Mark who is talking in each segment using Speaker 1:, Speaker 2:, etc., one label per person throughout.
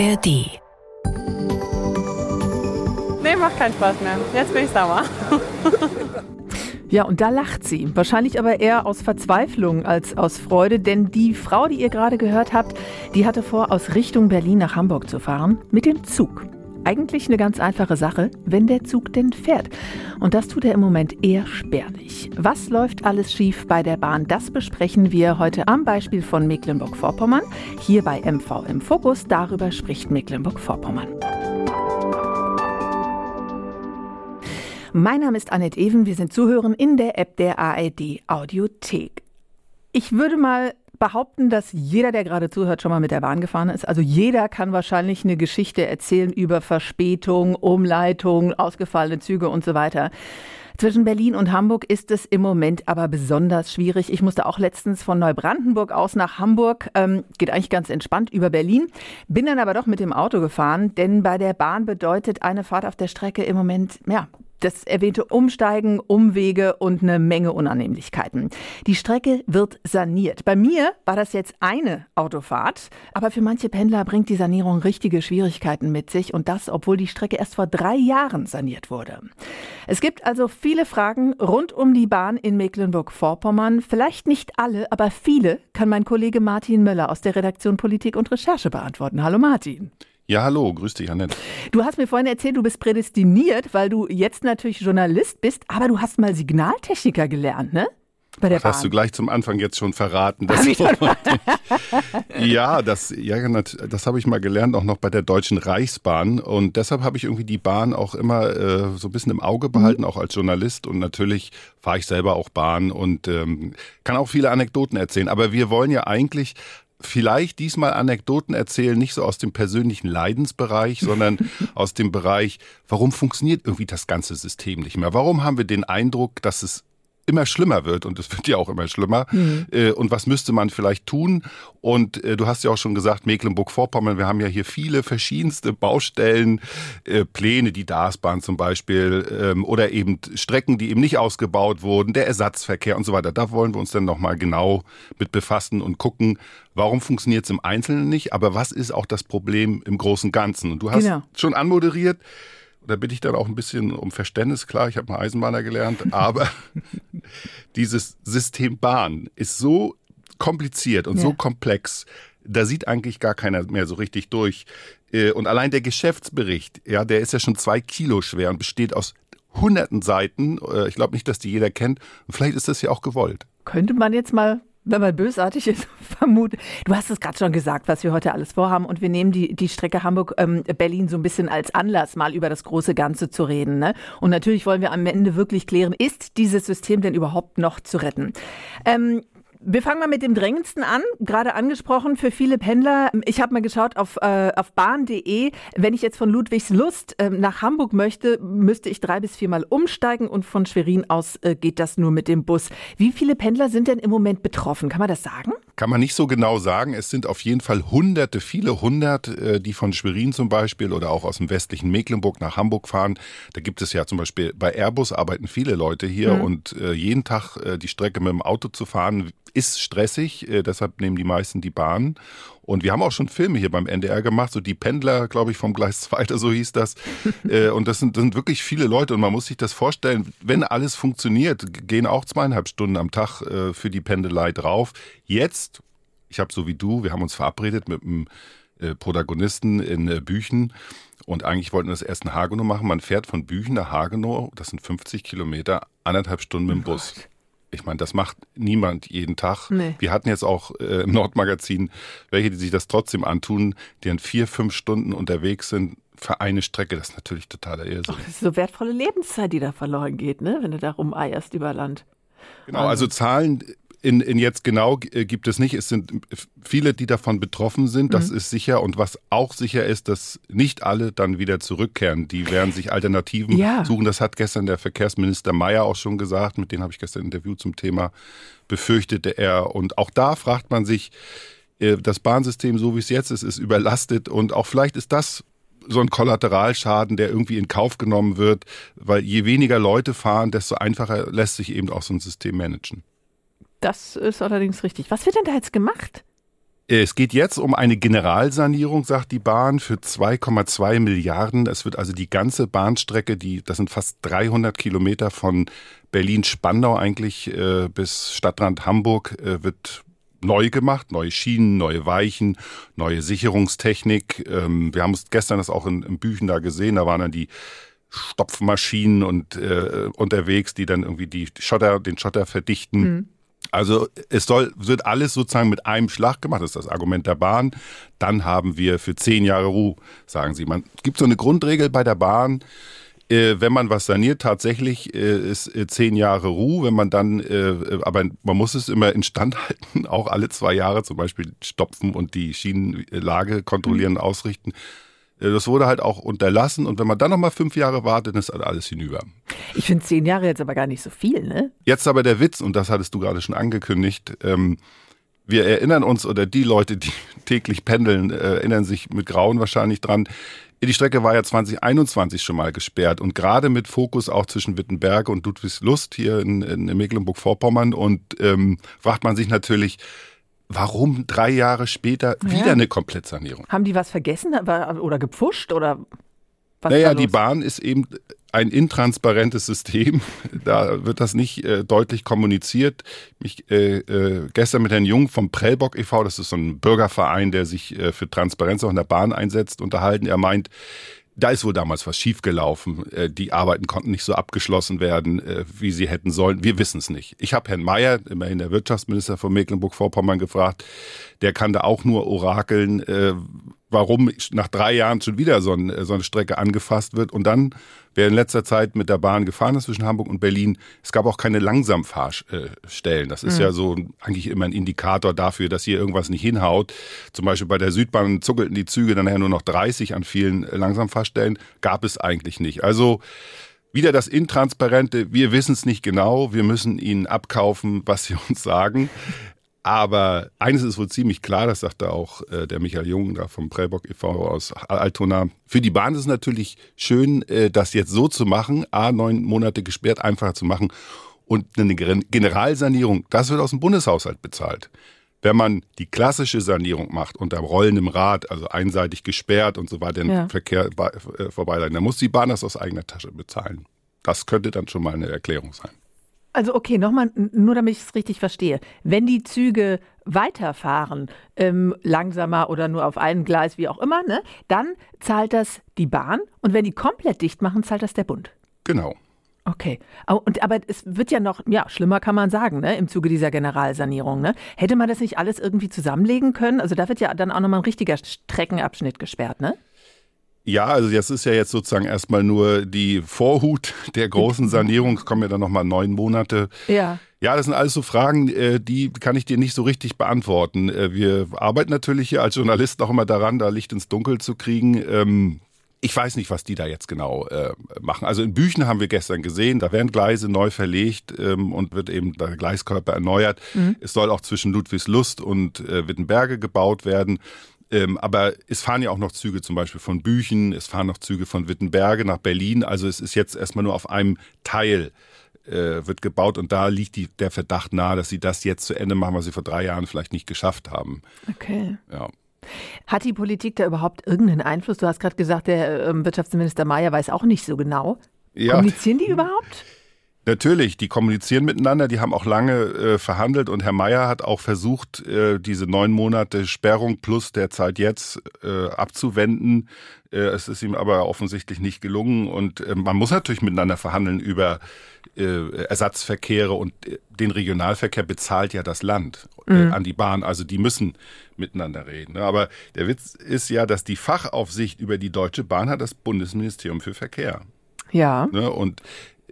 Speaker 1: ARD.
Speaker 2: Nee, macht keinen Spaß mehr. Jetzt bin ich sauer.
Speaker 3: Ja, und da lacht sie. Wahrscheinlich aber eher aus Verzweiflung als aus Freude, denn die Frau, die ihr gerade gehört habt, die hatte vor, aus Richtung Berlin nach Hamburg zu fahren mit dem Zug. Eigentlich eine ganz einfache Sache, wenn der Zug denn fährt. Und das tut er im Moment eher spärlich. Was läuft alles schief bei der Bahn? Das besprechen wir heute am Beispiel von Mecklenburg-Vorpommern. Hier bei MV im Fokus. Darüber spricht Mecklenburg-Vorpommern. Mein Name ist Annette Even. Wir sind Zuhören in der App der ARD Audiothek. Ich würde mal behaupten, dass jeder, der gerade zuhört, schon mal mit der Bahn gefahren ist. Also jeder kann wahrscheinlich eine Geschichte erzählen über Verspätung, Umleitung, ausgefallene Züge und so weiter. Zwischen Berlin und Hamburg ist es im Moment aber besonders schwierig. Ich musste auch letztens von Neubrandenburg aus nach Hamburg. Geht eigentlich ganz entspannt über Berlin. Bin dann aber doch mit dem Auto gefahren, denn bei der Bahn bedeutet eine Fahrt auf der Strecke im Moment, das erwähnte Umsteigen, Umwege und eine Menge Unannehmlichkeiten. Die Strecke wird saniert. Bei mir war das jetzt eine Autofahrt, aber für manche Pendler bringt die Sanierung richtige Schwierigkeiten mit sich und das, obwohl die Strecke erst vor 3 Jahren saniert wurde. Es gibt also viele Fragen rund um die Bahn in Mecklenburg-Vorpommern. Vielleicht nicht alle, aber viele kann mein Kollege Martin Möller aus der Redaktion Politik und Recherche beantworten. Hallo Martin.
Speaker 4: Ja, hallo, grüß dich, Annette.
Speaker 3: Du hast mir vorhin erzählt, du bist prädestiniert, weil du jetzt natürlich Journalist bist, aber du hast mal Signaltechniker gelernt, ne? Bei der Bahn.
Speaker 4: Hast du gleich zum Anfang jetzt schon verraten. Das habe ich mal gelernt, auch noch bei der Deutschen Reichsbahn. Und deshalb habe ich irgendwie die Bahn auch immer so ein bisschen im Auge behalten, auch als Journalist. Und natürlich fahre ich selber auch Bahn und kann auch viele Anekdoten erzählen. Aber wir wollen ja eigentlich vielleicht diesmal Anekdoten erzählen, nicht so aus dem persönlichen Leidensbereich, sondern aus dem Bereich, warum funktioniert irgendwie das ganze System nicht mehr? Warum haben wir den Eindruck, dass es immer schlimmer wird und es wird ja auch immer schlimmer. Und was müsste man vielleicht tun? Und du hast ja auch schon gesagt, Mecklenburg-Vorpommern, wir haben ja hier viele verschiedenste Baustellen, Pläne, die Darßbahn zum Beispiel, oder eben Strecken, die eben nicht ausgebaut wurden, der Ersatzverkehr und so weiter. Da wollen wir uns dann nochmal genau mit befassen und gucken, warum funktioniert es im Einzelnen nicht, aber was ist auch das Problem im Großen und Ganzen? Und du hast schon anmoderiert, da bitte ich dann auch ein bisschen um Verständnis, klar, ich habe mal Eisenbahner gelernt, aber dieses System Bahn ist so kompliziert und so komplex, da sieht eigentlich gar keiner mehr so richtig durch. Und allein der Geschäftsbericht, ja, der ist ja schon 2 Kilo schwer und besteht aus hunderten Seiten. Ich glaube nicht, dass die jeder kennt. Und vielleicht ist das ja auch gewollt.
Speaker 3: Könnte man jetzt mal, wenn man bösartig ist, vermuten. Du hast es gerade schon gesagt, was wir heute alles vorhaben. Und wir nehmen die Strecke Hamburg-Berlin so ein bisschen als Anlass, mal über das große Ganze zu reden. Ne? Und natürlich wollen wir am Ende wirklich klären, ist dieses System denn überhaupt noch zu retten? Wir fangen mal mit dem Drängendsten an, gerade angesprochen für viele Pendler. Ich habe mal geschaut auf bahn.de. Wenn ich jetzt von Ludwigslust nach Hamburg möchte, müsste ich 3 bis 4 Mal umsteigen und von Schwerin aus geht das nur mit dem Bus. Wie viele Pendler sind denn im Moment betroffen? Kann man das sagen?
Speaker 4: Kann man nicht so genau sagen. Es sind auf jeden Fall Hunderte, viele hundert, die von Schwerin zum Beispiel oder auch aus dem westlichen Mecklenburg nach Hamburg fahren. Da gibt es ja zum Beispiel bei Airbus arbeiten viele Leute hier und jeden Tag die Strecke mit dem Auto zu fahren ist stressig. Deshalb nehmen die meisten die Bahn. Und wir haben auch schon Filme hier beim NDR gemacht, so die Pendler, glaube ich, vom Gleis 2, so hieß das. Und das sind wirklich viele Leute und man muss sich das vorstellen, wenn alles funktioniert, gehen auch 2,5 Stunden am Tag für die Pendelei drauf. Jetzt, ich habe so wie du, wir haben uns verabredet mit einem Protagonisten in Büchen und eigentlich wollten wir das erst in Hagenow machen. Man fährt von Büchen nach Hagenow, das sind 50 Kilometer, 1,5 Stunden mit dem Bus. Ich meine, das macht niemand jeden Tag. Nee. Wir hatten jetzt auch im Nordmagazin welche, die sich das trotzdem antun, die dann 4-5 Stunden unterwegs sind für eine Strecke. Das ist natürlich totaler Irrsinn.
Speaker 3: Das ist so wertvolle Lebenszeit, die da verloren geht, ne? Wenn du da rumeierst über Land.
Speaker 4: Genau, also Zahlen in jetzt genau gibt es nicht. Es sind viele, die davon betroffen sind, das ist sicher. Und was auch sicher ist, dass nicht alle dann wieder zurückkehren. Die werden sich Alternativen suchen. Das hat gestern der Verkehrsminister Mayer auch schon gesagt. Mit dem habe ich gestern ein Interview zum Thema, befürchtete er. Und auch da fragt man sich, das Bahnsystem, so wie es jetzt ist überlastet. Und auch vielleicht ist das so ein Kollateralschaden, der irgendwie in Kauf genommen wird. Weil je weniger Leute fahren, desto einfacher lässt sich eben auch so ein System managen.
Speaker 3: Das ist allerdings richtig. Was wird denn da jetzt gemacht?
Speaker 4: Es geht jetzt um eine Generalsanierung, sagt die Bahn, für 2,2 Milliarden. Es wird also die ganze Bahnstrecke, das sind fast 300 Kilometer von Berlin-Spandau eigentlich bis Stadtrand Hamburg, wird neu gemacht. Neue Schienen, neue Weichen, neue Sicherungstechnik. Wir haben uns gestern das auch in Büchen da gesehen. Da waren dann die Stopfmaschinen und unterwegs, die dann irgendwie den Schotter verdichten. Mhm. Also wird alles sozusagen mit einem Schlag gemacht, das ist das Argument der Bahn. Dann haben wir für 10 Jahre Ruhe, sagen sie. Es gibt so eine Grundregel bei der Bahn, wenn man was saniert, tatsächlich ist 10 Jahre Ruhe. Wenn man dann, aber man muss es immer instand halten, auch alle 2 Jahre zum Beispiel stopfen und die Schienenlage kontrollieren, ausrichten. Das wurde halt auch unterlassen und wenn man dann nochmal 5 Jahre wartet, dann ist halt alles hinüber.
Speaker 3: Ich finde 10 Jahre jetzt aber gar nicht so viel, ne?
Speaker 4: Jetzt aber der Witz, und das hattest du gerade schon angekündigt, wir erinnern uns, oder die Leute, die täglich pendeln, erinnern sich mit Grauen wahrscheinlich dran, die Strecke war ja 2021 schon mal gesperrt und gerade mit Fokus auch zwischen Wittenberge und Ludwigslust hier in Mecklenburg-Vorpommern und fragt man sich natürlich, warum 3 Jahre später wieder eine Komplettsanierung?
Speaker 3: Haben die was vergessen oder gepfuscht oder was?
Speaker 4: Naja, die Bahn ist eben ein intransparentes System. Da wird das nicht deutlich kommuniziert. Mich gestern mit Herrn Jung vom Prellbock e.V., das ist so ein Bürgerverein, der sich für Transparenz auch in der Bahn einsetzt, unterhalten. Er meint, da ist wohl damals was schiefgelaufen. Die Arbeiten konnten nicht so abgeschlossen werden, wie sie hätten sollen. Wir wissen es nicht. Ich habe Herrn Mayer, immerhin der Wirtschaftsminister von Mecklenburg-Vorpommern, gefragt. Der kann da auch nur orakeln, warum nach 3 Jahren schon wieder so eine Strecke angefasst wird. Und dann, wer in letzter Zeit mit der Bahn gefahren ist zwischen Hamburg und Berlin, es gab auch keine Langsamfahrstellen. Das ist ja so eigentlich immer ein Indikator dafür, dass hier irgendwas nicht hinhaut. Zum Beispiel bei der Südbahn zuckelten die Züge dann nachher nur noch 30 an vielen Langsamfahrstellen. Gab es eigentlich nicht. Also wieder das Intransparente. Wir wissen es nicht genau. Wir müssen ihnen abkaufen, was sie uns sagen. Aber eines ist wohl ziemlich klar, das sagte auch der Michael Jung da vom Prellbock e.V. aus Altona. Für die Bahn ist es natürlich schön, das jetzt so zu machen, 9 Monate gesperrt, einfacher zu machen. Und eine Generalsanierung, das wird aus dem Bundeshaushalt bezahlt. Wenn man die klassische Sanierung macht unter rollendem Rad, also einseitig gesperrt und so weiter, den Verkehr vorbeileiten, dann muss die Bahn das aus eigener Tasche bezahlen. Das könnte dann schon mal eine Erklärung sein.
Speaker 3: Also okay, nochmal, nur damit ich es richtig verstehe. Wenn die Züge weiterfahren, langsamer oder nur auf einem Gleis, wie auch immer, ne, dann zahlt das die Bahn. Und wenn die komplett dicht machen, zahlt das der Bund.
Speaker 4: Genau.
Speaker 3: Okay, aber es wird ja noch, schlimmer kann man sagen, ne, im Zuge dieser Generalsanierung. Ne? Hätte man das nicht alles irgendwie zusammenlegen können? Also da wird ja dann auch nochmal ein richtiger Streckenabschnitt gesperrt, ne?
Speaker 4: Ja, also das ist ja jetzt sozusagen erstmal nur die Vorhut der großen Sanierung. Es kommen ja dann nochmal 9 Monate. Ja, das sind alles so Fragen, die kann ich dir nicht so richtig beantworten. Wir arbeiten natürlich hier als Journalisten auch immer daran, da Licht ins Dunkel zu kriegen. Ich weiß nicht, was die da jetzt genau machen. Also in Büchen haben wir gestern gesehen, da werden Gleise neu verlegt und wird eben der Gleiskörper erneuert. Mhm. Es soll auch zwischen Ludwigslust und Wittenberge gebaut werden. Aber es fahren ja auch noch Züge zum Beispiel von Büchen, es fahren noch Züge von Wittenberge nach Berlin. Also es ist jetzt erstmal nur auf einem Teil wird gebaut und da liegt der Verdacht nahe, dass sie das jetzt zu Ende machen, was sie vor 3 Jahren vielleicht nicht geschafft haben.
Speaker 3: Okay.
Speaker 4: Ja.
Speaker 3: Hat die Politik da überhaupt irgendeinen Einfluss? Du hast gerade gesagt, der Wirtschaftsminister Mayer weiß auch nicht so genau. Ja. Kommunizieren die überhaupt?
Speaker 4: Natürlich, die kommunizieren miteinander, die haben auch lange verhandelt und Herr Mayer hat auch versucht, diese 9 Monate Sperrung plus der Zeit jetzt abzuwenden. Es ist ihm aber offensichtlich nicht gelungen und man muss natürlich miteinander verhandeln über Ersatzverkehre und den Regionalverkehr bezahlt ja das Land an die Bahn, also die müssen miteinander reden. Aber der Witz ist ja, dass die Fachaufsicht über die Deutsche Bahn hat das Bundesministerium für Verkehr.
Speaker 3: Ja.
Speaker 4: Und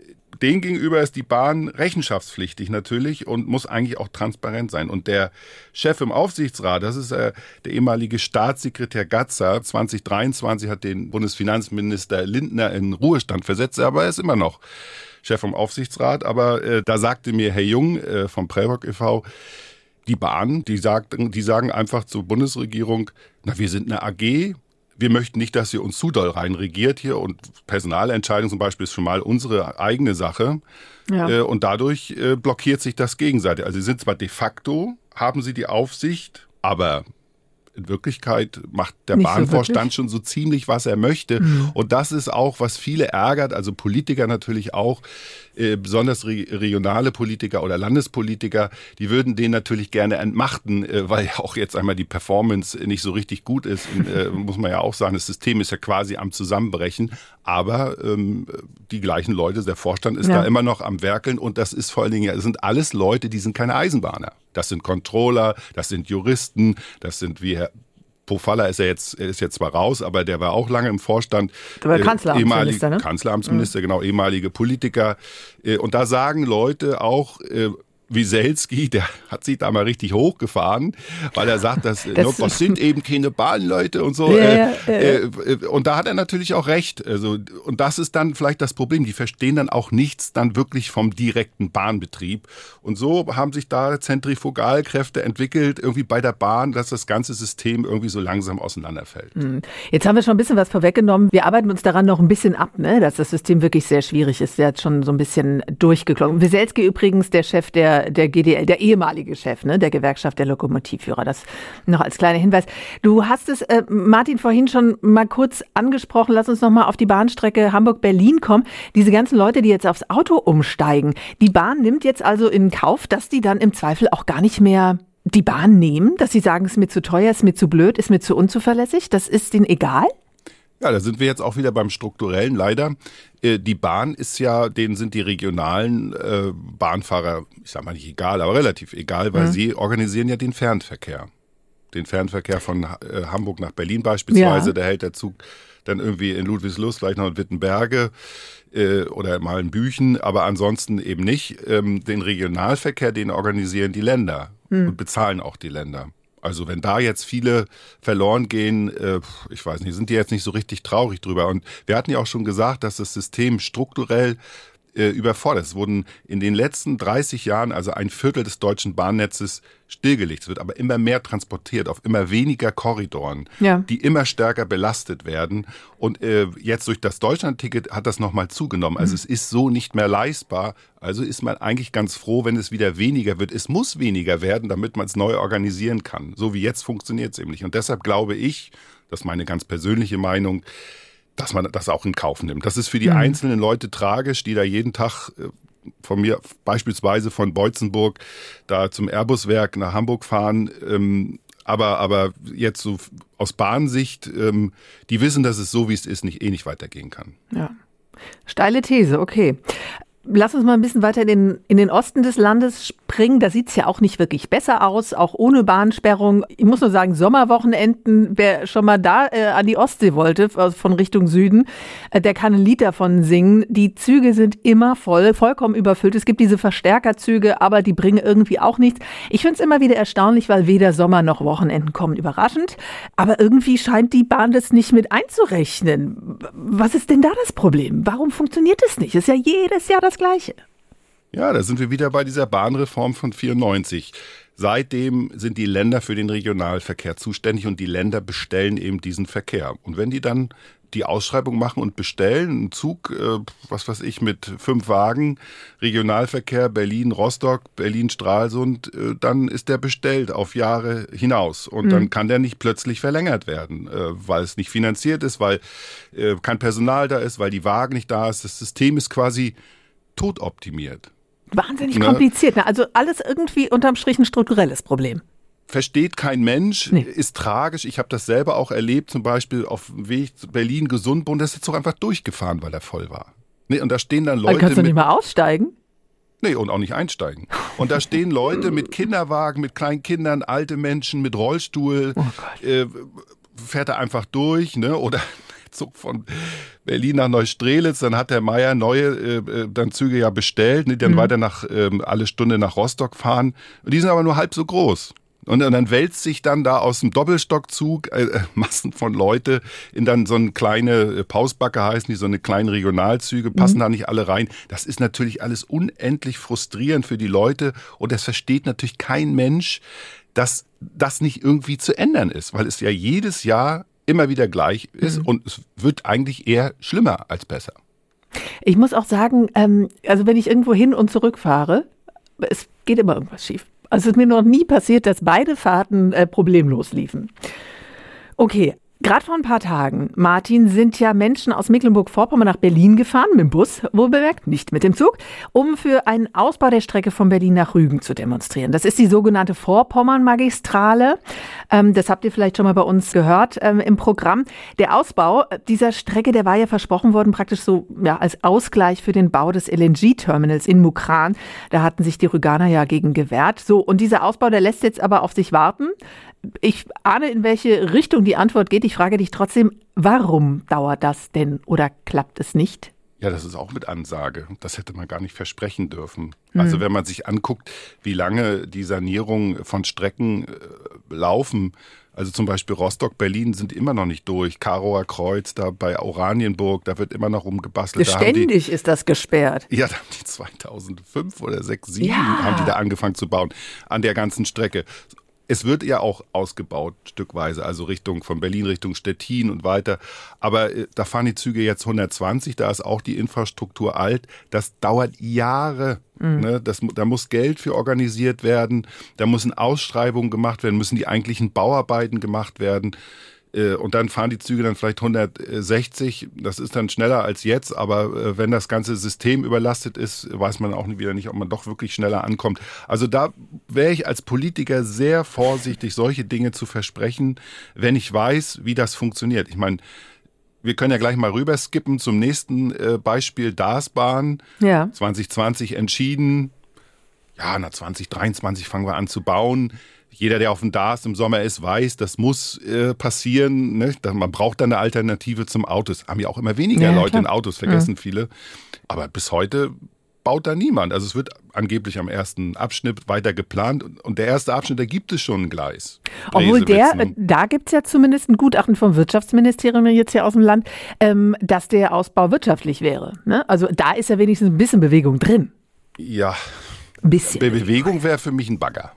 Speaker 4: den gegenüber ist die Bahn rechenschaftspflichtig natürlich und muss eigentlich auch transparent sein. Und der Chef im Aufsichtsrat, das ist der ehemalige Staatssekretär Gatzer, 2023 hat den Bundesfinanzminister Lindner in Ruhestand versetzt, aber er ist immer noch Chef im Aufsichtsrat. Aber da sagte mir Herr Jung vom Prellbock e.V., die Bahn, die sagen einfach zur Bundesregierung, wir sind eine AG, wir möchten nicht, dass ihr uns zu doll reinregiert hier und Personalentscheidungen zum Beispiel ist schon mal unsere eigene Sache. Ja. Und dadurch blockiert sich das gegenseitig. Also sie sind zwar de facto, haben sie die Aufsicht, aber in Wirklichkeit macht der
Speaker 3: Nicht so
Speaker 4: Bahnvorstand
Speaker 3: wirklich?
Speaker 4: schon so ziemlich, was er möchte. Und das ist auch, was viele ärgert, also Politiker natürlich auch, besonders regionale Politiker oder Landespolitiker, die würden den natürlich gerne entmachten, weil ja auch jetzt einmal die Performance nicht so richtig gut ist. Und, muss man ja auch sagen, das System ist ja quasi am Zusammenbrechen. Aber die gleichen Leute, der Vorstand ist da immer noch am Werkeln. Und das ist vor allen Dingen, das sind alles Leute, die sind keine Eisenbahner. Das sind Controller, das sind Juristen, das sind wie Herr Pofalla er ist jetzt zwar raus, aber der war auch lange im Vorstand.
Speaker 3: Der war Kanzleramtsminister, ne?
Speaker 4: Kanzleramtsminister, genau, ehemalige Politiker. Und da sagen Leute auch, Wieselski, der hat sich da mal richtig hochgefahren, weil er sagt, das sind eben keine Bahnleute und so. Und da hat er natürlich auch recht. Also, und das ist dann vielleicht das Problem. Die verstehen dann auch nichts dann wirklich vom direkten Bahnbetrieb. Und so haben sich da Zentrifugalkräfte entwickelt, irgendwie bei der Bahn, dass das ganze System irgendwie so langsam auseinanderfällt.
Speaker 3: Jetzt haben wir schon ein bisschen was vorweggenommen. Wir arbeiten uns daran noch ein bisschen ab, ne, dass das System wirklich sehr schwierig ist. Der hat schon so ein bisschen durchgeklungen. Wieselski übrigens, der Chef der GDL, der ehemalige Chef, ne, der Gewerkschaft der Lokomotivführer. Das noch als kleiner Hinweis. Du hast es, Martin, vorhin schon mal kurz angesprochen. Lass uns noch mal auf die Bahnstrecke Hamburg-Berlin kommen. Diese ganzen Leute, die jetzt aufs Auto umsteigen. Die Bahn nimmt jetzt also in Kauf, dass die dann im Zweifel auch gar nicht mehr die Bahn nehmen, dass sie sagen, es ist mir zu teuer, es ist mir zu blöd, ist mir zu unzuverlässig. Das ist denen egal?
Speaker 4: Ja, da sind wir jetzt auch wieder beim Strukturellen leider. Die Bahn ist ja, denen sind die regionalen Bahnfahrer, ich sag mal nicht egal, aber relativ egal, weil sie organisieren ja den Fernverkehr. Den Fernverkehr von Hamburg nach Berlin beispielsweise, da hält der Zug dann irgendwie in Ludwigslust, vielleicht noch in Wittenberge oder mal in Büchen, aber ansonsten eben nicht. Den Regionalverkehr, den organisieren die Länder und bezahlen auch die Länder. Also wenn da jetzt viele verloren gehen, ich weiß nicht, sind die jetzt nicht so richtig traurig drüber. Und wir hatten ja auch schon gesagt, dass das System strukturell überfordert. Es wurden in den letzten 30 Jahren also 1/4 des deutschen Bahnnetzes stillgelegt. Es wird aber immer mehr transportiert auf immer weniger Korridoren, die immer stärker belastet werden. Und jetzt durch das Deutschlandticket hat das nochmal zugenommen. Also es ist so nicht mehr leistbar. Also ist man eigentlich ganz froh, wenn es wieder weniger wird. Es muss weniger werden, damit man es neu organisieren kann. So wie jetzt funktioniert es eben nicht. Und deshalb glaube ich, das ist meine ganz persönliche Meinung, dass man das auch in Kauf nimmt. Das ist für die einzelnen Leute tragisch, die da jeden Tag von mir beispielsweise von Beutzenburg da zum Airbus-Werk nach Hamburg fahren. Aber jetzt so aus Bahnsicht, die wissen, dass es so, wie es ist, nicht weitergehen kann.
Speaker 3: Ja. Steile These, okay. Lass uns mal ein bisschen weiter in den Osten des Landes springen. Da sieht es ja auch nicht wirklich besser aus, auch ohne Bahnsperrung. Ich muss nur sagen, Sommerwochenenden, wer schon mal da an die Ostsee wollte, von Richtung Süden, der kann ein Lied davon singen. Die Züge sind immer voll, vollkommen überfüllt. Es gibt diese Verstärkerzüge, aber die bringen irgendwie auch nichts. Ich finde es immer wieder erstaunlich, weil weder Sommer noch Wochenenden kommen. Überraschend. Aber irgendwie scheint die Bahn das nicht mit einzurechnen. Was ist denn da das Problem? Warum funktioniert es nicht? Ist ja jedes Jahr das Gleiche.
Speaker 4: Ja, da sind wir wieder bei dieser Bahnreform von 94. Seitdem sind die Länder für den Regionalverkehr zuständig und die Länder bestellen eben diesen Verkehr. Und wenn die dann die Ausschreibung machen und bestellen, einen Zug, was weiß ich, mit 5 Wagen, Regionalverkehr Berlin-Rostock, Berlin-Stralsund, dann ist der bestellt auf Jahre hinaus. Und dann kann der nicht plötzlich verlängert werden, weil es nicht finanziert ist, weil kein Personal da ist, weil die Wagen nicht da ist. Das System ist quasi totoptimiert.
Speaker 3: Wahnsinnig kompliziert. Also alles irgendwie unterm Strich ein strukturelles Problem.
Speaker 4: Versteht kein Mensch, ist tragisch. Ich habe das selber auch erlebt, zum Beispiel auf dem Weg zu Berlin-Gesundbrunnen, das ist jetzt doch einfach durchgefahren, weil er voll war. Und da stehen dann Leute.
Speaker 3: Dann kannst du nicht mal aussteigen?
Speaker 4: Nee, und auch nicht einsteigen. Und da stehen Leute mit Kinderwagen, mit kleinen Kindern, alte Menschen mit Rollstuhl. Oh Gott. Fährt er einfach durch, ne? Oder Zug von Berlin nach Neustrelitz, dann hat der Meier neue dann Züge ja bestellt, die dann weiter alle Stunde nach Rostock fahren. Und die sind aber nur halb so groß. Und dann wälzt sich dann da aus dem Doppelstockzug Massen von Leute in dann so eine kleine Pausbacke heißen die, so eine kleine Regionalzüge, passen da nicht alle rein. Das ist natürlich alles unendlich frustrierend für die Leute und das versteht natürlich kein Mensch, dass das nicht irgendwie zu ändern ist, weil es ja jedes Jahr immer wieder gleich ist und es wird eigentlich eher schlimmer als besser.
Speaker 3: Ich muss auch sagen, also wenn ich irgendwo hin und zurück fahre, es geht immer irgendwas schief. Also es ist mir noch nie passiert, dass beide Fahrten problemlos liefen. Okay. Gerade vor ein paar Tagen, Martin, sind ja Menschen aus Mecklenburg-Vorpommern nach Berlin gefahren, mit dem Bus, wohlbemerkt, nicht mit dem Zug, um für einen Ausbau der Strecke von Berlin nach Rügen zu demonstrieren. Das ist die sogenannte Vorpommern-Magistrale. Das habt ihr vielleicht schon mal bei uns gehört im Programm. Der Ausbau dieser Strecke, der war ja versprochen worden, praktisch so als Ausgleich für den Bau des LNG-Terminals in Mukran. Da hatten sich die Rüganer ja gegen gewehrt. So, und dieser Ausbau, der lässt jetzt aber auf sich warten. Ich ahne, in welche Richtung die Antwort geht. Ich frage dich trotzdem, warum dauert das denn oder klappt es nicht?
Speaker 4: Ja, das ist auch mit Ansage. Das hätte man gar nicht versprechen dürfen. Also wenn man sich anguckt, wie lange die Sanierungen von Strecken laufen, also zum Beispiel Rostock-Berlin sind immer noch nicht durch. Karower Kreuz, da bei Oranienburg, da wird immer noch rumgebastelt.
Speaker 3: Ständig ist das gesperrt.
Speaker 4: Ja, da haben die 2005 oder 2006, 2007 haben die da angefangen zu bauen an der ganzen Strecke. Es wird ja auch ausgebaut, stückweise, also von Berlin Richtung Stettin und weiter. Aber da fahren die Züge jetzt 120, da ist auch die Infrastruktur alt. Das dauert Jahre. Ne? Da muss Geld für organisiert werden, da müssen Ausschreibungen gemacht werden, müssen die eigentlichen Bauarbeiten gemacht werden. Und dann fahren die Züge dann vielleicht 160, das ist dann schneller als jetzt, aber wenn das ganze System überlastet ist, weiß man auch wieder nicht, ob man doch wirklich schneller ankommt. Also da wäre ich als Politiker sehr vorsichtig, solche Dinge zu versprechen, wenn ich weiß, wie das funktioniert. Ich meine, wir können ja gleich mal rüber skippen zum nächsten Beispiel, Darßbahn, 2020 entschieden, nach 2023 fangen wir an zu bauen. Jeder, der auf dem Darß im Sommer ist, weiß, das muss passieren. Ne? Man braucht dann eine Alternative zum Auto. Es haben ja auch immer weniger Leute in Autos, vergessen viele. Aber bis heute baut da niemand. Also es wird angeblich am ersten Abschnitt weiter geplant. Und der erste Abschnitt, da gibt es schon ein Gleis.
Speaker 3: Obwohl da gibt es ja zumindest ein Gutachten vom Wirtschaftsministerium jetzt hier aus dem Land, dass der Ausbau wirtschaftlich wäre. Ne? Also da ist ja wenigstens ein bisschen Bewegung drin.
Speaker 4: Ja,
Speaker 3: ein bisschen.
Speaker 4: Bewegung wäre für mich ein Bagger.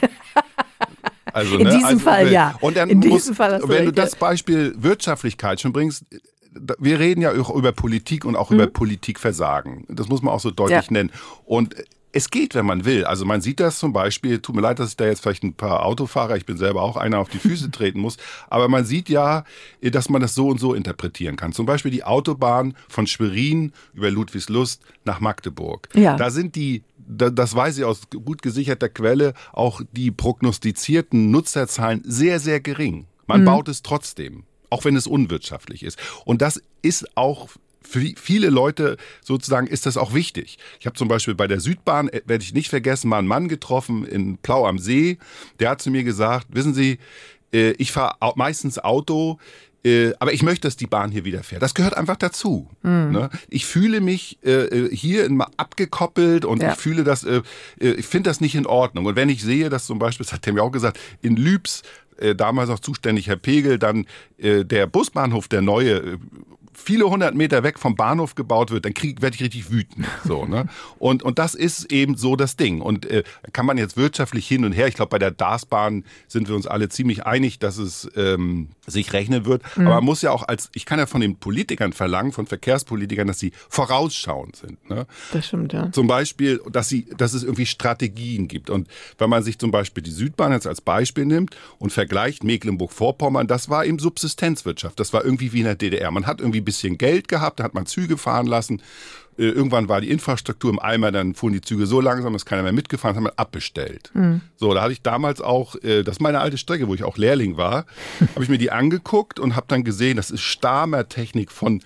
Speaker 4: Also,
Speaker 3: in diesem Fall ja.
Speaker 4: Und dann wenn du das Beispiel Wirtschaftlichkeit schon bringst, wir reden ja auch über Politik und auch über Politikversagen. Das muss man auch so deutlich nennen. Und es geht, wenn man will. Also man sieht das zum Beispiel, tut mir leid, dass ich da jetzt vielleicht ein paar Autofahrer, ich bin selber auch einer, auf die Füße treten muss, aber man sieht ja, dass man das so und so interpretieren kann. Zum Beispiel die Autobahn von Schwerin über Ludwigslust nach Magdeburg. Ja. Da sind das weiß ich aus gut gesicherter Quelle, auch die prognostizierten Nutzerzahlen sehr, sehr gering. Man baut es trotzdem, auch wenn es unwirtschaftlich ist. Und das ist auch für viele Leute sozusagen ist das auch wichtig. Ich habe zum Beispiel bei der Südbahn, werde ich nicht vergessen, mal einen Mann getroffen in Plau am See. Der hat zu mir gesagt, wissen Sie, ich fahre meistens Auto, aber ich möchte, dass die Bahn hier wieder fährt. Das gehört einfach dazu. Ne? Ich fühle mich hier immer abgekoppelt und ich fühle das, ich finde das nicht in Ordnung. Und wenn ich sehe, dass zum Beispiel, das hat er mir auch gesagt, in Lübs, damals auch zuständig Herr Pegel, dann der Busbahnhof, der neue, viele 100 Meter weg vom Bahnhof gebaut wird, dann werde ich richtig wütend. So, ne? Und das ist eben so das Ding. Und kann man jetzt wirtschaftlich hin und her, ich glaube, bei der Darßbahn sind wir uns alle ziemlich einig, dass es sich rechnen wird. Aber man muss ja auch ich kann ja von den Politikern verlangen, von Verkehrspolitikern, dass sie vorausschauend sind. Ne?
Speaker 3: Das stimmt, ja.
Speaker 4: Zum Beispiel, dass es irgendwie Strategien gibt. Und wenn man sich zum Beispiel die Südbahn jetzt als Beispiel nimmt und vergleicht Mecklenburg-Vorpommern, das war eben Subsistenzwirtschaft. Das war irgendwie wie in der DDR. Man hat irgendwie ein bisschen Geld gehabt, da hat man Züge fahren lassen. Irgendwann war die Infrastruktur im Eimer, dann fuhren die Züge so langsam, dass keiner mehr mitgefahren hat, haben wir abbestellt. So, da hatte ich damals auch, das ist meine alte Strecke, wo ich auch Lehrling war, habe ich mir die angeguckt und habe dann gesehen, das ist Stamer-Technik von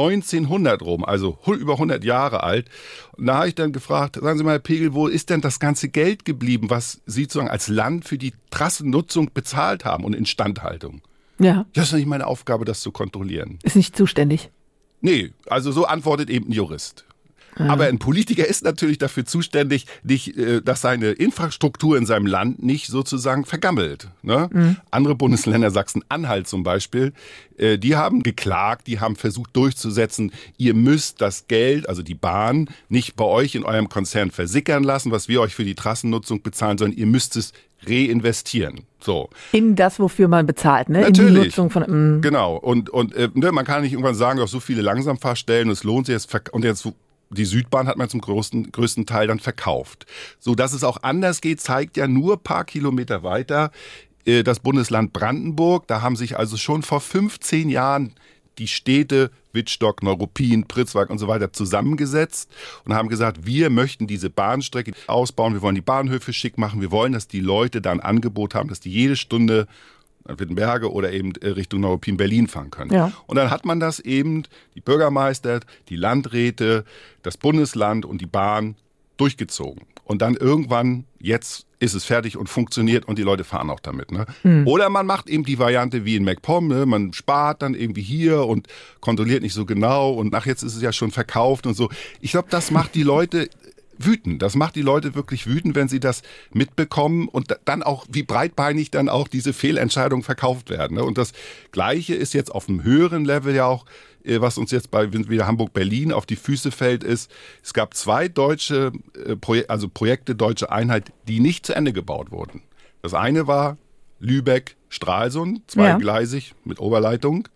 Speaker 4: 1900 rum, also über 100 Jahre alt. Und da habe ich dann gefragt, sagen Sie mal, Herr Pegel, wo ist denn das ganze Geld geblieben, was Sie sozusagen als Land für die Trassennutzung bezahlt haben und Instandhaltung? Ja. Das ist nicht meine Aufgabe, das zu kontrollieren.
Speaker 3: Ist nicht zuständig.
Speaker 4: Nee, also so antwortet eben ein Jurist. Aber ein Politiker ist natürlich dafür zuständig, dass seine Infrastruktur in seinem Land nicht sozusagen vergammelt. Ne? Andere Bundesländer, Sachsen-Anhalt zum Beispiel, die haben geklagt, die haben versucht durchzusetzen, ihr müsst das Geld, also die Bahn, nicht bei euch in eurem Konzern versickern lassen, was wir euch für die Trassennutzung bezahlen, sondern ihr müsst es reinvestieren. So.
Speaker 3: In das, wofür man bezahlt, ne?
Speaker 4: Natürlich.
Speaker 3: In die Nutzung von.
Speaker 4: Genau. Und man kann nicht irgendwann sagen, doch so viele Langsamfahrstellen, es lohnt sich jetzt. Und jetzt die Südbahn hat man zum größten Teil dann verkauft. So, dass es auch anders geht, zeigt ja nur ein paar Kilometer weiter. das Bundesland Brandenburg. Da haben sich also schon vor 15 Jahren die Städte Wittstock, Neuruppin, Pritzwalk und so weiter zusammengesetzt und haben gesagt, wir möchten diese Bahnstrecke ausbauen, wir wollen die Bahnhöfe schick machen, wir wollen, dass die Leute da ein Angebot haben, dass die jede Stunde nach Wittenberge oder eben Richtung Neuruppin, Berlin fahren können. Ja. Und dann hat man das eben, die Bürgermeister, die Landräte, das Bundesland und die Bahn durchgezogen. Und dann irgendwann, jetzt ist es fertig und funktioniert und die Leute fahren auch damit. Ne? Oder man macht eben die Variante wie in MacPom, ne? Man spart dann irgendwie hier und kontrolliert nicht so genau und nach jetzt ist es ja schon verkauft und so. Ich glaube, das macht die Leute wütend. Das macht die Leute wirklich wütend, wenn sie das mitbekommen und dann auch, wie breitbeinig dann auch diese Fehlentscheidungen verkauft werden. Ne? Und das Gleiche ist jetzt auf einem höheren Level ja auch, was uns jetzt bei wieder Hamburg-Berlin auf die Füße fällt, ist, es gab 2 deutsche Projekte, deutsche Einheit, die nicht zu Ende gebaut wurden. Das eine war Lübeck-Stralsund, zweigleisig mit Oberleitung,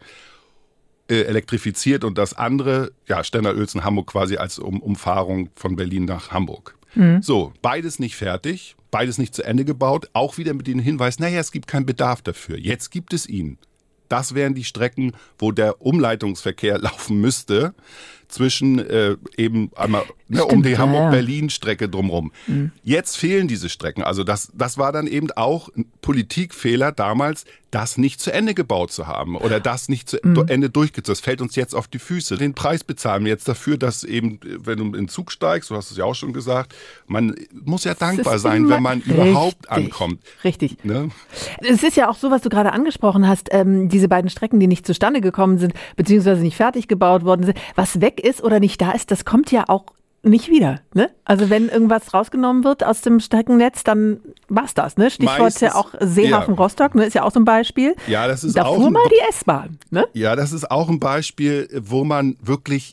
Speaker 4: elektrifiziert und das andere, ja, Stendal-Uelzen, Hamburg quasi als Umfahrung von Berlin nach Hamburg. So, beides nicht fertig, beides nicht zu Ende gebaut, auch wieder mit dem Hinweis, naja, es gibt keinen Bedarf dafür. Jetzt gibt es ihn. Das wären die Strecken, wo der Umleitungsverkehr laufen müsste, zwischen eben einmal um die Hamburg-Berlin-Strecke drumherum. Jetzt fehlen diese Strecken. Also das war dann eben auch ein Politikfehler damals, das nicht zu Ende gebaut zu haben oder das nicht zu Ende durchgezogen. Das fällt uns jetzt auf die Füße. Den Preis bezahlen wir jetzt dafür, dass eben, wenn du in den Zug steigst, du hast es ja auch schon gesagt, man muss ja dankbar sein, wenn man überhaupt ankommt.
Speaker 3: Richtig. Ne? Es ist ja auch so, was du gerade angesprochen hast, diese beiden Strecken, die nicht zustande gekommen sind, beziehungsweise nicht fertig gebaut worden sind. Was weg ist oder nicht da ist, das kommt ja auch nicht wieder. Ne? Also wenn irgendwas rausgenommen wird aus dem Streckennetz, dann war's das. Ne? Stichwort meistens, ja auch Seehafen Rostock, ne? Ist ja auch so ein Beispiel.
Speaker 4: Ja, das ist
Speaker 3: da
Speaker 4: auch
Speaker 3: fuhr mal die S-Bahn. Ne?
Speaker 4: Ja, das ist auch ein Beispiel, wo man wirklich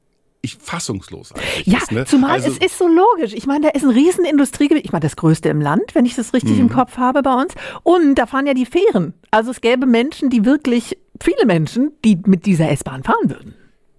Speaker 4: fassungslos eigentlich
Speaker 3: ja,
Speaker 4: ist. Ne?
Speaker 3: Zumal es ist so logisch. Ich meine, da ist ein riesen Industriegebiet. Ich meine, das größte im Land, wenn ich das richtig im Kopf habe bei uns. Und da fahren ja die Fähren. Also es gäbe Menschen, viele Menschen, die mit dieser S-Bahn fahren würden.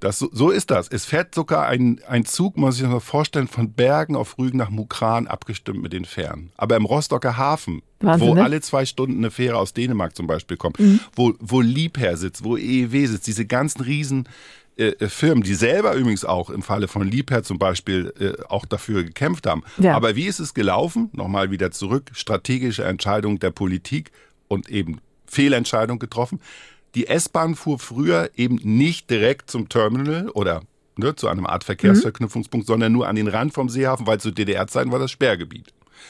Speaker 4: So ist das. Es fährt sogar ein Zug, muss ich sich mal vorstellen, von Bergen auf Rügen nach Mukran abgestimmt mit den Fähren. Aber im Rostocker Hafen, Wahnsinn, wo ne? alle 2 Stunden eine Fähre aus Dänemark zum Beispiel kommt, wo Liebherr sitzt, wo EEW sitzt, diese ganzen riesen Firmen, die selber übrigens auch im Falle von Liebherr zum Beispiel auch dafür gekämpft haben. Ja. Aber wie ist es gelaufen? Nochmal wieder zurück, strategische Entscheidung der Politik und eben Fehlentscheidung getroffen. Die S-Bahn fuhr früher eben nicht direkt zum Terminal oder zu einer Art Verkehrsverknüpfungspunkt, sondern nur an den Rand vom Seehafen, weil zu DDR-Zeiten war das Sperrgebiet.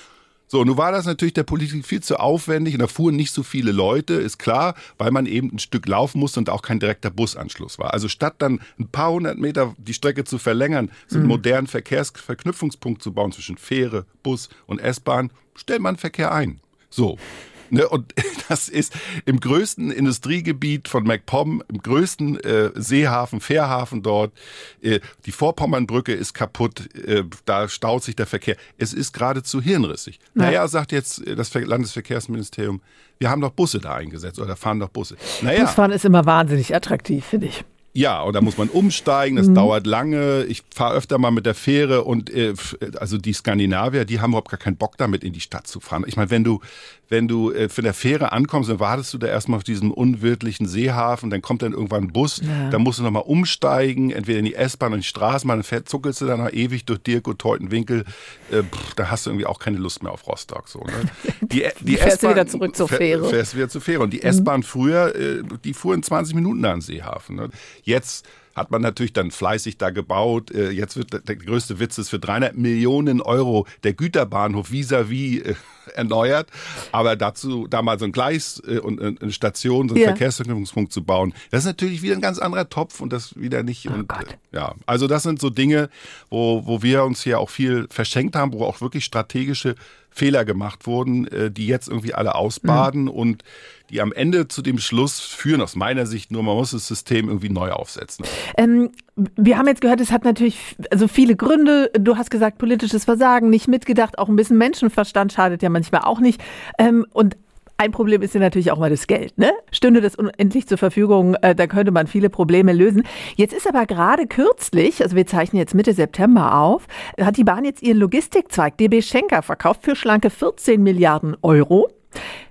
Speaker 4: So, nun war das natürlich der Politik viel zu aufwendig und da fuhren nicht so viele Leute, ist klar, weil man eben ein Stück laufen musste und auch kein direkter Busanschluss war. Also statt dann ein paar 100 Meter die Strecke zu verlängern, so einen modernen Verkehrsverknüpfungspunkt zu bauen zwischen Fähre, Bus und S-Bahn, stellt man Verkehr ein. So. Ne, und das ist im größten Industriegebiet von MacPom, im größten Seehafen, Fährhafen dort. Die Vorpommernbrücke ist kaputt, da staut sich der Verkehr. Es ist geradezu hirnrissig. Ja. Naja, sagt jetzt das Landesverkehrsministerium, wir haben doch Busse da eingesetzt oder fahren doch Busse. Naja.
Speaker 3: Busfahren ist immer wahnsinnig attraktiv, finde ich.
Speaker 4: Ja, und da muss man umsteigen, das dauert lange. Ich fahre öfter mal mit der Fähre und also die Skandinavier, die haben überhaupt gar keinen Bock damit in die Stadt zu fahren. Ich meine, wenn du von der Fähre ankommst, dann wartest du da erstmal auf diesem unwirtlichen Seehafen, dann kommt dann irgendwann ein Bus, dann musst du nochmal umsteigen, entweder in die S-Bahn oder in die Straßenbahn, dann zuckelst du dann noch ewig durch Dirk-und-Teutenwinkel, da hast du irgendwie auch keine Lust mehr auf Rostock. So, ne? Die
Speaker 3: fährst du wieder zurück zur Fähre.
Speaker 4: Fährst wieder zur Fähre. Und die S-Bahn früher, die fuhr in 20 Minuten da an den Seehafen. Ne? Jetzt hat man natürlich dann fleißig da gebaut. Jetzt wird der größte Witz ist für 300 Millionen Euro der Güterbahnhof vis-à-vis erneuert. Aber dazu da mal so ein Gleis und eine Station, so einen Verkehrsverknüpfungspunkt zu bauen, das ist natürlich wieder ein ganz anderer Topf und das wieder nicht.
Speaker 3: Oh
Speaker 4: und,
Speaker 3: Gott.
Speaker 4: Ja, also das sind so Dinge, wo wir uns hier auch viel verschenkt haben, wo auch wirklich strategische Fehler gemacht wurden, die jetzt irgendwie alle ausbaden und die am Ende zu dem Schluss führen, aus meiner Sicht nur, man muss das System irgendwie neu aufsetzen.
Speaker 3: Wir haben jetzt gehört, es hat natürlich viele Gründe. Du hast gesagt, politisches Versagen, nicht mitgedacht, auch ein bisschen Menschenverstand schadet ja manchmal auch nicht. Und ein Problem ist ja natürlich auch mal das Geld. Ne? Stünde das unendlich zur Verfügung, da könnte man viele Probleme lösen. Jetzt ist aber gerade kürzlich, also wir zeichnen jetzt Mitte September auf, hat die Bahn jetzt ihren Logistikzweig DB Schenker verkauft für schlanke 14 Milliarden Euro.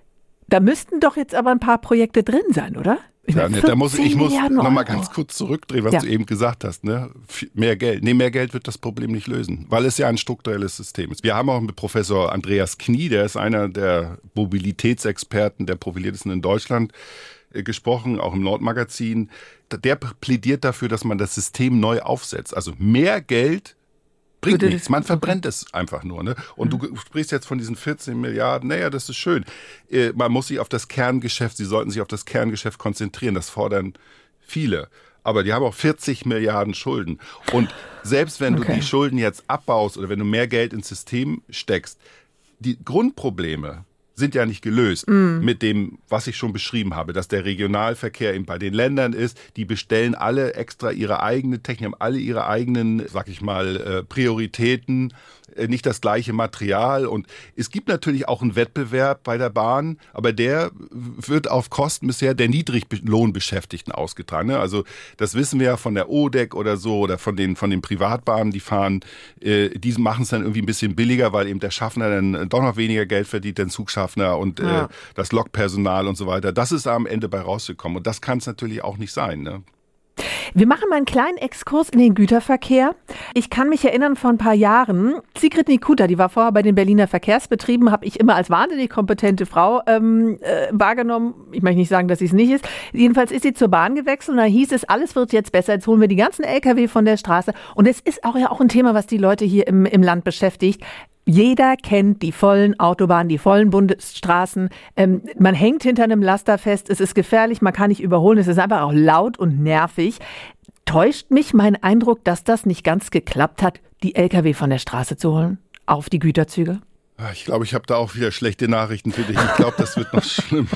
Speaker 3: Da müssten doch jetzt aber ein paar Projekte drin sein, oder?
Speaker 4: Ich muss nochmal ganz kurz zurückdrehen, was du eben gesagt hast. Ne? Mehr Geld. Nee, mehr Geld wird das Problem nicht lösen, weil es ja ein strukturelles System ist. Wir haben auch mit Professor Andreas Knie, der ist einer der Mobilitätsexperten, der profiliertesten in Deutschland, gesprochen, auch im Nordmagazin. Der plädiert dafür, dass man das System neu aufsetzt. Also mehr Geld bringt nichts, man verbrennt es einfach nur. Ne? Und du sprichst jetzt von diesen 14 Milliarden, naja, das ist schön. Man muss sich auf das Kerngeschäft, sie sollten sich auf das Kerngeschäft konzentrieren, das fordern viele. Aber die haben auch 40 Milliarden Schulden. Und selbst wenn du die Schulden jetzt abbaust oder wenn du mehr Geld ins System steckst, die Grundprobleme sind ja nicht gelöst mit dem, was ich schon beschrieben habe, dass der Regionalverkehr eben bei den Ländern ist. Die bestellen alle extra ihre eigene Technik, haben alle ihre eigenen, sag ich mal, Prioritäten, nicht das gleiche Material. Und es gibt natürlich auch einen Wettbewerb bei der Bahn, aber der wird auf Kosten bisher der Niedriglohnbeschäftigten ausgetragen. Ne? Also das wissen wir ja von der ODEC oder so oder von den Privatbahnen, die fahren, die machen es dann irgendwie ein bisschen billiger, weil eben der Schaffner dann doch noch weniger Geld verdient, den Zugschaffner und das Lokpersonal und so weiter. Das ist am Ende bei rausgekommen und das kann es natürlich auch nicht sein, ne?
Speaker 3: Wir machen mal einen kleinen Exkurs in den Güterverkehr. Ich kann mich erinnern, vor ein paar Jahren, Sigrid Nikuta, die war vorher bei den Berliner Verkehrsbetrieben, habe ich immer als wahnsinnig kompetente Frau wahrgenommen. Ich möchte nicht sagen, dass sie es nicht ist. Jedenfalls ist sie zur Bahn gewechselt und da hieß es, alles wird jetzt besser, jetzt holen wir die ganzen LKW von der Straße. Und es ist auch ja auch ein Thema, was die Leute hier im Land beschäftigt. Jeder kennt die vollen Autobahnen, die vollen Bundesstraßen. Man hängt hinter einem Laster fest, es ist gefährlich, man kann nicht überholen, es ist einfach auch laut und nervig. Täuscht mich mein Eindruck, dass das nicht ganz geklappt hat, die LKW von der Straße zu holen, auf die Güterzüge?
Speaker 4: Ich glaube, ich habe da auch wieder schlechte Nachrichten für dich. Ich glaube, das wird noch schlimmer.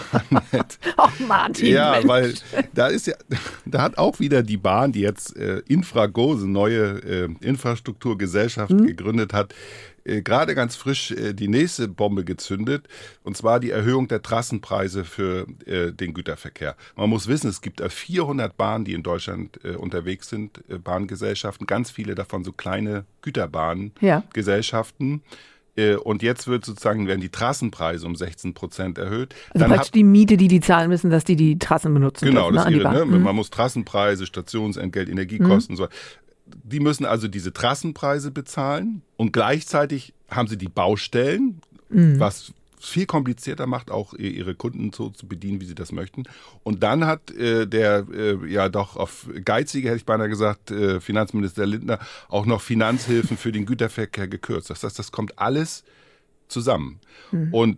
Speaker 3: Ach Martin.
Speaker 4: Ja, Mensch. Weil da hat auch wieder die Bahn, die jetzt Infrago, eine neue Infrastrukturgesellschaft gegründet hat, gerade ganz frisch die nächste Bombe gezündet, und zwar die Erhöhung der Trassenpreise für den Güterverkehr. Man muss wissen, es gibt 400 Bahnen, die in Deutschland unterwegs sind, Bahngesellschaften, ganz viele davon so kleine Güterbahngesellschaften. Und jetzt werden die Trassenpreise um 16% erhöht.
Speaker 3: Also praktisch die Miete, die zahlen müssen, dass die Trassen benutzen
Speaker 4: genau,
Speaker 3: dürfen,
Speaker 4: das ist
Speaker 3: ne?
Speaker 4: Man muss Trassenpreise, Stationsentgelt, Energiekosten, so. Die müssen also diese Trassenpreise bezahlen und gleichzeitig haben sie die Baustellen, was viel komplizierter macht, auch ihre Kunden so zu bedienen, wie sie das möchten. Und dann hat der doch auf geizige, hätte ich beinahe gesagt, Finanzminister Lindner auch noch Finanzhilfen für den Güterverkehr gekürzt. Das heißt, das kommt alles zusammen. Und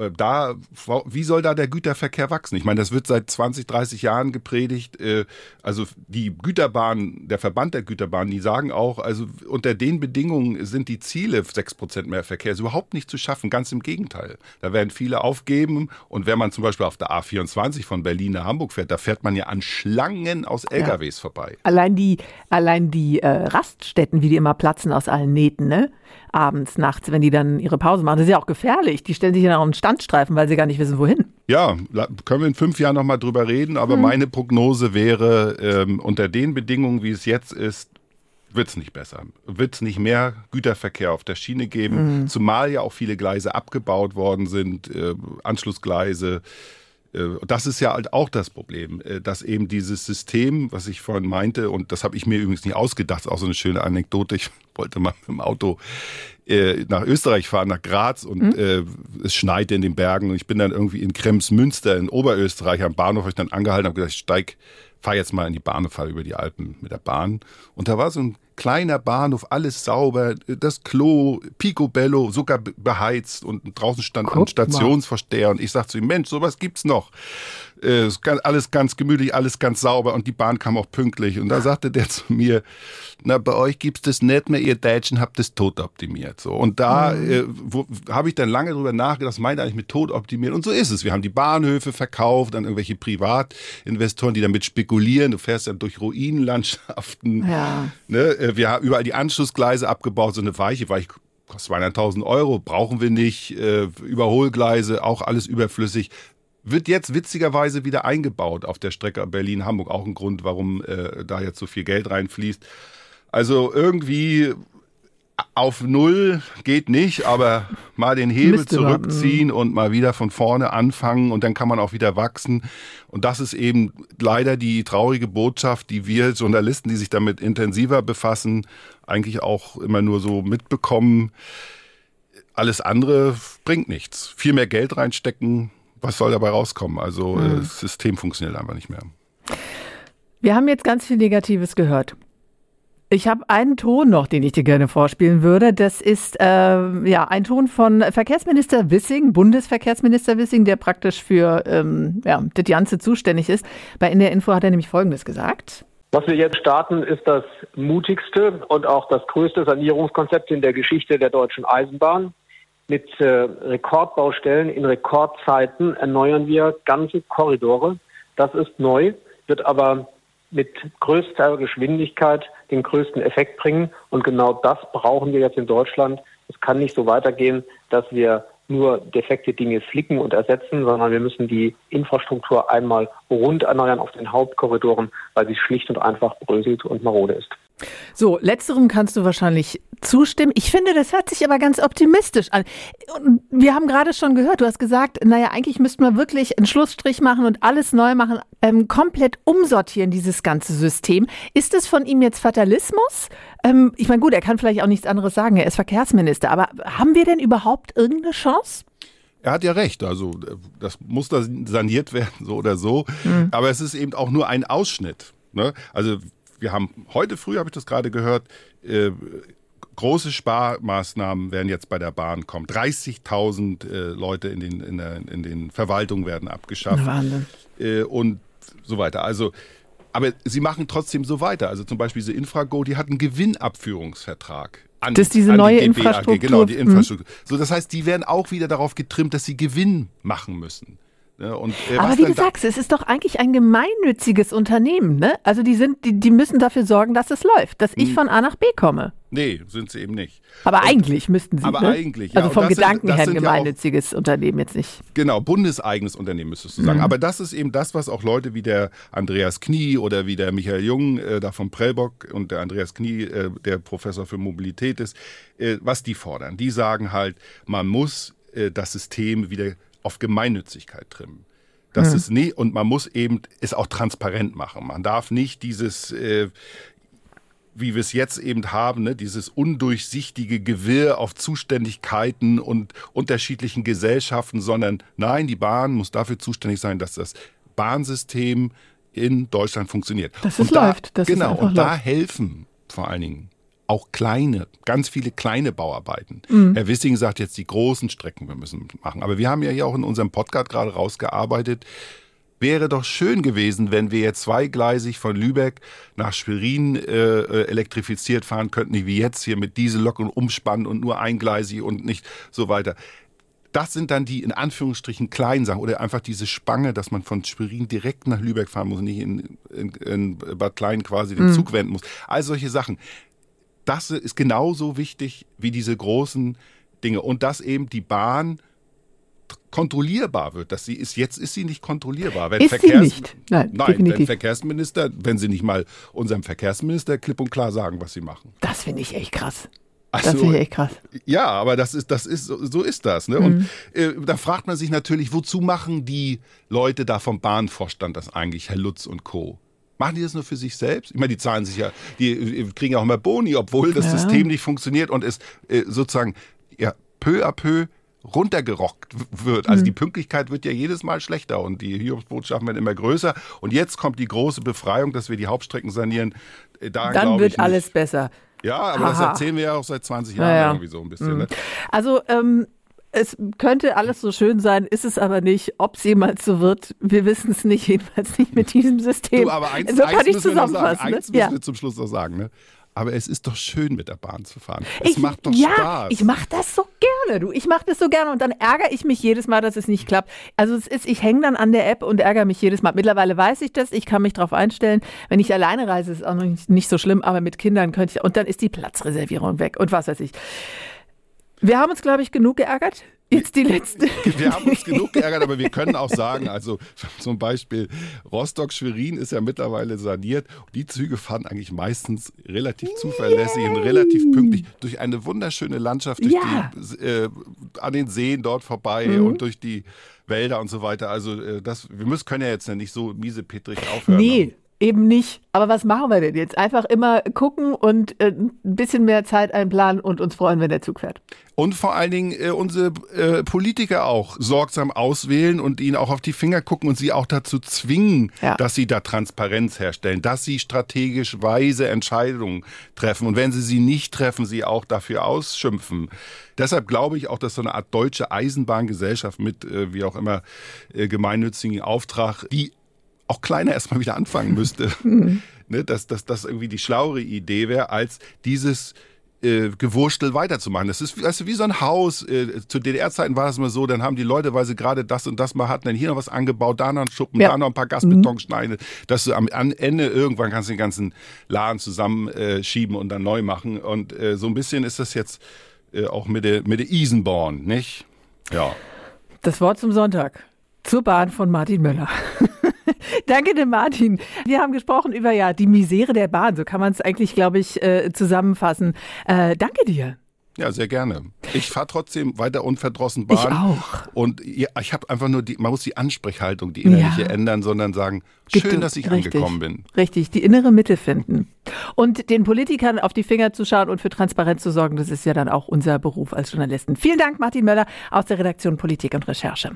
Speaker 4: wie soll da der Güterverkehr wachsen? Ich meine, das wird seit 20, 30 Jahren gepredigt. Also die Güterbahn, der Verband der Güterbahnen, die sagen auch, also unter den Bedingungen sind die Ziele 6% mehr Verkehr überhaupt nicht zu schaffen. Ganz im Gegenteil. Da werden viele aufgeben. Und wenn man zum Beispiel auf der A24 von Berlin nach Hamburg fährt, da fährt man ja an Schlangen aus LKWs vorbei.
Speaker 3: Allein die Raststätten, wie die immer platzen aus allen Nähten, ne? Abends, nachts, wenn die dann ihre Pause machen. Das ist ja auch gefährlich. Die stellen sich dann auch einen Standstreifen, weil sie gar nicht wissen, wohin.
Speaker 4: Ja, können wir in 5 Jahren nochmal drüber reden. Aber meine Prognose wäre, unter den Bedingungen, wie es jetzt ist, wird es nicht besser. Wird es nicht mehr Güterverkehr auf der Schiene geben. Zumal ja auch viele Gleise abgebaut worden sind, Anschlussgleise. Das ist ja halt auch das Problem, dass eben dieses System, was ich vorhin meinte, und das habe ich mir übrigens nicht ausgedacht, ist auch so eine schöne Anekdote. Ich wollte mal mit dem Auto nach Österreich fahren, nach Graz, und es schneite in den Bergen. Und ich bin dann irgendwie in Kremsmünster in Oberösterreich am Bahnhof, habe ich dann angehalten, habe gesagt, ich fahr jetzt mal in die Bahn, fahre über die Alpen mit der Bahn. Und da war so ein kleiner Bahnhof, alles sauber, das Klo, picobello, sogar beheizt, und draußen stand ein Stationsvorsteher, und ich sagte zu ihm, Mensch, sowas gibt's noch. Alles ganz gemütlich, alles ganz sauber, und die Bahn kam auch pünktlich. Und da sagte der zu mir, na, bei euch gibt's das nicht mehr, ihr Deutschen habt das tot optimiert. So. Und da habe ich dann lange drüber nachgedacht, was meint eigentlich mit tot optimiert? Und so ist es. Wir haben die Bahnhöfe verkauft an irgendwelche Privatinvestoren, die damit spekulieren. Du fährst dann durch Ruinenlandschaften. Ja. Ne? Wir haben überall die Anschlussgleise abgebaut, so eine Weiche kostet 200.000 €, brauchen wir nicht. Überholgleise, auch alles überflüssig. Wird jetzt witzigerweise wieder eingebaut auf der Strecke Berlin-Hamburg. Auch ein Grund, warum da jetzt so viel Geld reinfließt. Also irgendwie auf Null geht nicht, aber mal den Hebel zurückziehen und mal wieder von vorne anfangen und dann kann man auch wieder wachsen. Und das ist eben leider die traurige Botschaft, die wir Journalisten, die sich damit intensiver befassen, eigentlich auch immer nur so mitbekommen. Alles andere bringt nichts. Viel mehr Geld reinstecken, was soll dabei rauskommen? Also das System funktioniert einfach nicht mehr.
Speaker 3: Wir haben jetzt ganz viel Negatives gehört. Ich habe einen Ton noch, den ich dir gerne vorspielen würde. Das ist ein Ton von Verkehrsminister Wissing, Bundesverkehrsminister Wissing, der praktisch für das Ganze zuständig ist. Bei NDR Info hat er nämlich Folgendes gesagt.
Speaker 1: Was wir jetzt starten, ist das mutigste und auch das größte Sanierungskonzept in der Geschichte der deutschen Eisenbahn. Mit Rekordbaustellen in Rekordzeiten erneuern wir ganze Korridore. Das ist neu, wird aber mit größter Geschwindigkeit den größten Effekt bringen. Und genau das brauchen wir jetzt in Deutschland. Es kann nicht so weitergehen, dass wir nur defekte Dinge flicken und ersetzen, sondern wir müssen die Infrastruktur einmal rund erneuern auf den Hauptkorridoren, weil sie schlicht und einfach bröselt und marode ist.
Speaker 3: So, letzterem kannst du wahrscheinlich zustimmen. Ich finde, das hört sich aber ganz optimistisch an. Und wir haben gerade schon gehört, du hast gesagt, eigentlich müssten wir wirklich einen Schlussstrich machen und alles neu machen, komplett umsortieren, dieses ganze System. Ist es von ihm jetzt Fatalismus? Ich meine, gut, er kann vielleicht auch nichts anderes sagen, er ist Verkehrsminister, aber haben wir denn überhaupt irgendeine Chance?
Speaker 4: Er hat ja recht, also das muss da saniert werden, so oder so. Aber es ist eben auch nur ein Ausschnitt. Ne? Also wir haben heute früh, habe ich das gerade gehört, große Sparmaßnahmen werden jetzt bei der Bahn kommen. 30.000 Leute in den Verwaltungen werden abgeschafft.
Speaker 3: Wahnsinn.
Speaker 4: Und so weiter. Also, aber sie machen trotzdem so weiter. Also zum Beispiel diese Infrago, die hat einen Gewinnabführungsvertrag.
Speaker 3: Das ist diese neue Infrastruktur.
Speaker 4: Genau, die Infrastruktur. So, das heißt, die werden auch wieder darauf getrimmt, dass sie Gewinn machen müssen. Ja, und,
Speaker 3: aber wie du sagst, es ist doch eigentlich ein gemeinnütziges Unternehmen, ne? Also die müssen dafür sorgen, dass es läuft, dass ich von A nach B komme.
Speaker 4: Nee, sind sie eben nicht.
Speaker 3: Aber eigentlich müssten sie,
Speaker 4: aber
Speaker 3: ne?
Speaker 4: eigentlich, ja.
Speaker 3: Also vom Gedanken her ein gemeinnütziges Unternehmen jetzt nicht.
Speaker 4: Genau, bundeseigenes Unternehmen müsstest du sagen. Aber das ist eben das, was auch Leute wie der Andreas Knie oder wie der Michael Jung da vom Prellbock und der Andreas Knie, der Professor für Mobilität ist, was die fordern. Die sagen halt, man muss das System wieder auf Gemeinnützigkeit trimmen. Das ist und man muss eben es auch transparent machen. Man darf nicht dieses, wie wir es jetzt eben haben, ne, dieses undurchsichtige Gewirr auf Zuständigkeiten und unterschiedlichen Gesellschaften, sondern nein, die Bahn muss dafür zuständig sein, dass das Bahnsystem in Deutschland funktioniert.
Speaker 3: Dass es läuft.
Speaker 4: Genau, und da helfen vor allen Dingen auch ganz viele kleine Bauarbeiten. Herr Wissing sagt jetzt, die großen Strecken wir müssen machen. Aber wir haben ja hier auch in unserem Podcast gerade rausgearbeitet, wäre doch schön gewesen, wenn wir jetzt zweigleisig von Lübeck nach Schwerin elektrifiziert fahren könnten, wie jetzt hier mit Diesellok und Umspannen und nur eingleisig und nicht so weiter. Das sind dann die in Anführungsstrichen kleinen Sachen oder einfach diese Spange, dass man von Schwerin direkt nach Lübeck fahren muss, nicht in Bad Klein quasi den Zug wenden muss. All solche Sachen. Das ist genauso wichtig wie diese großen Dinge. Und dass eben die Bahn kontrollierbar wird. Jetzt ist sie nicht kontrollierbar. Wenn
Speaker 3: ist sie nicht? Nein, definitiv.
Speaker 4: Wenn sie nicht mal unserem Verkehrsminister klipp und klar sagen, was sie machen.
Speaker 3: Das finde ich echt krass.
Speaker 4: Also,
Speaker 3: das finde ich echt krass.
Speaker 4: Ja, aber so ist das. Ne? Und da fragt man sich natürlich, wozu machen die Leute da vom Bahnvorstand das eigentlich, Herr Lutz und Co.? Machen die das nur für sich selbst? Ich meine, die zahlen sich ja, die kriegen ja auch immer Boni, obwohl das System nicht funktioniert und es sozusagen peu à peu runtergerockt wird. Also die Pünktlichkeit wird ja jedes Mal schlechter und die Hiobsbotschaften werden immer größer. Und jetzt kommt die große Befreiung, dass wir die Hauptstrecken sanieren.
Speaker 3: Dann wird alles besser.
Speaker 4: Ja, aber das erzählen wir ja auch seit 20 Jahren irgendwie so ein bisschen. Ne?
Speaker 3: Also es könnte alles so schön sein, ist es aber nicht. Ob es jemals so wird, wir wissen es nicht, jedenfalls nicht mit diesem System.
Speaker 4: Du, aber
Speaker 3: so kann ich zusammenfassen.
Speaker 4: Eins müssen wir zum Schluss noch sagen. Ne? Aber es ist doch schön, mit der Bahn zu fahren. Es macht doch Spaß. Ja,
Speaker 3: ich mache das so gerne, du. Ich mache das so gerne und dann ärgere ich mich jedes Mal, dass es nicht klappt. Also ich hänge dann an der App und ärgere mich jedes Mal. Mittlerweile weiß ich das, ich kann mich darauf einstellen. Wenn ich alleine reise, ist es auch noch nicht so schlimm, aber mit Kindern könnte ich, und dann ist die Platzreservierung weg und was weiß ich. Wir haben uns, glaube ich, genug geärgert. Jetzt die letzte.
Speaker 4: Wir haben uns genug geärgert, aber wir können auch sagen, also zum Beispiel Rostock-Schwerin ist ja mittlerweile saniert. Die Züge fahren eigentlich meistens relativ zuverlässig und relativ pünktlich durch eine wunderschöne Landschaft, durch an den Seen dort vorbei und durch die Wälder und so weiter. Also wir können ja jetzt nicht so miesepetrig aufhören.
Speaker 3: Nee. Eben nicht. Aber was machen wir denn jetzt? Einfach immer gucken und ein bisschen mehr Zeit einplanen und uns freuen, wenn der Zug fährt.
Speaker 4: Und vor allen Dingen unsere Politiker auch sorgsam auswählen und ihnen auch auf die Finger gucken und sie auch dazu zwingen, dass sie da Transparenz herstellen, dass sie strategisch weise Entscheidungen treffen. Und wenn sie nicht treffen, sie auch dafür ausschimpfen. Deshalb glaube ich auch, dass so eine Art deutsche Eisenbahngesellschaft mit, wie auch immer, gemeinnützigen Auftrag, die auch kleiner erstmal wieder anfangen müsste, ne, dass das irgendwie die schlauere Idee wäre, als dieses Gewurstel weiterzumachen. Das ist wie so ein Haus. Zu DDR-Zeiten war das immer so, dann haben die Leute, weil sie gerade das und das mal hatten, dann hier noch was angebaut, da noch einen Schuppen, da noch ein paar Gasbetonsteine, dass du am Ende irgendwann kannst du den ganzen Laden zusammenschieben und dann neu machen. Und so ein bisschen ist das jetzt auch mit der Isenborn, nicht? Ja.
Speaker 3: Das Wort zum Sonntag. Zur Bahn von Martin Möller. Danke dir, Martin. Wir haben gesprochen über die Misere der Bahn. So kann man es eigentlich, glaube ich, zusammenfassen. Danke dir.
Speaker 4: Ja, sehr gerne. Ich fahre trotzdem weiter unverdrossen Bahn.
Speaker 3: Ich auch.
Speaker 4: Und ich habe einfach nur man muss die Ansprechhaltung, die innerliche ändern, sondern sagen, schön, dass ich angekommen bin.
Speaker 3: Richtig, die innere Mitte finden. Und den Politikern auf die Finger zu schauen und für Transparenz zu sorgen, das ist ja dann auch unser Beruf als Journalisten. Vielen Dank, Martin Möller aus der Redaktion Politik und Recherche.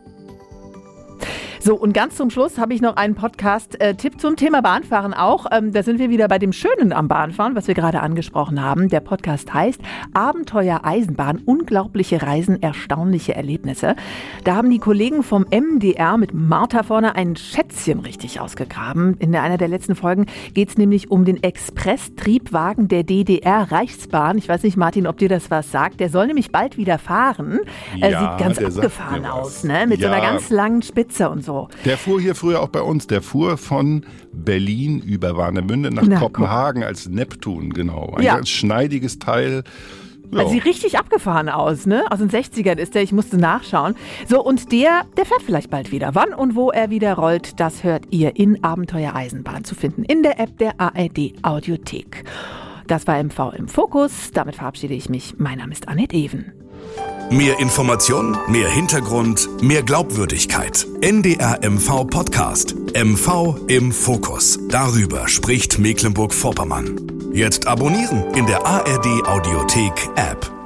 Speaker 3: So, und ganz zum Schluss habe ich noch einen Podcast-Tipp zum Thema Bahnfahren auch. Da sind wir wieder bei dem Schönen am Bahnfahren, was wir gerade angesprochen haben. Der Podcast heißt Abenteuer Eisenbahn, unglaubliche Reisen, erstaunliche Erlebnisse. Da haben die Kollegen vom MDR mit Martha vorne ein Schätzchen richtig ausgegraben. In einer der letzten Folgen geht es nämlich um den Express-Triebwagen der DDR-Reichsbahn. Ich weiß nicht, Martin, ob dir das was sagt. Der soll nämlich bald wieder fahren.
Speaker 4: Ja,
Speaker 3: sieht ganz abgefahren aus, ne? Mit so einer ganz langen Spitze und so.
Speaker 4: Der fuhr hier früher auch bei uns. Der fuhr von Berlin über Warnemünde nach Kopenhagen als Neptun, genau. Ein ganz schneidiges Teil. Ja.
Speaker 3: Also sieht richtig abgefahren aus, ne? Aus den 60ern ist der, ich musste nachschauen. So, und der fährt vielleicht bald wieder. Wann und wo er wieder rollt, das hört ihr in Abenteuer Eisenbahn zu finden. In der App der ARD Audiothek. Das war MV im Fokus. Damit verabschiede ich mich. Mein Name ist Annette Ewen.
Speaker 5: Mehr Information, mehr Hintergrund, mehr Glaubwürdigkeit. NDR MV Podcast. MV im Fokus. Darüber spricht Mecklenburg-Vorpommern. Jetzt abonnieren in der ARD Audiothek App.